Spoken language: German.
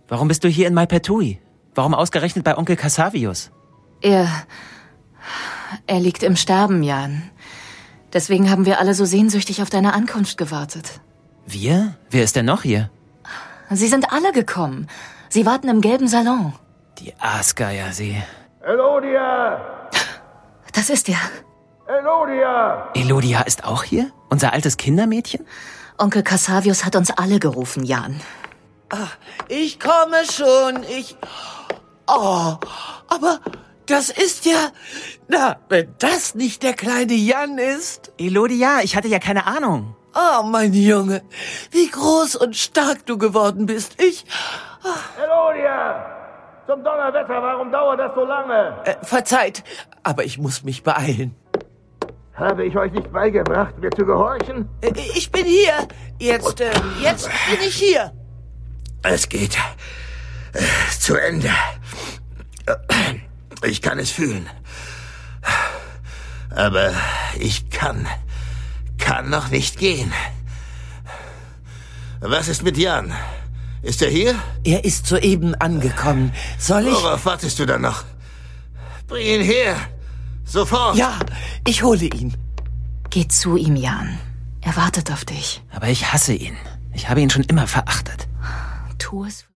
Warum bist du hier in Maipetui? Warum ausgerechnet bei Onkel Cassavius? Er liegt im Sterben, Jan. Deswegen haben wir alle so sehnsüchtig auf deine Ankunft gewartet. Wir? Wer ist denn noch hier? Sie sind alle gekommen. Sie warten im gelben Salon. Die Aasgeier, sie. Elodia! Das ist er. Elodia! Elodia ist auch hier? Unser altes Kindermädchen? Onkel Cassavius hat uns alle gerufen, Jan. Ich komme schon, Oh, aber das ist ja... Na, wenn das nicht der kleine Jan ist... Elodia, ich hatte ja keine Ahnung. Oh, mein Junge, wie groß und stark du geworden bist. Elodia! Zum Donnerwetter, warum dauert das so lange? Verzeiht, aber ich muss mich beeilen. Habe ich euch nicht beigebracht, mir zu gehorchen? Ich bin hier. Jetzt bin ich hier. Es geht zu Ende. Ich kann es fühlen. Aber ich kann noch nicht gehen. Was ist mit Jan? Ist er hier? Er ist soeben angekommen. Soll ich? Worauf wartest du dann noch? Bring ihn her. Sofort. Ja, ich hole ihn. Geh zu ihm, Jan. Er wartet auf dich. Aber ich hasse ihn. Ich habe ihn schon immer verachtet. Tu es.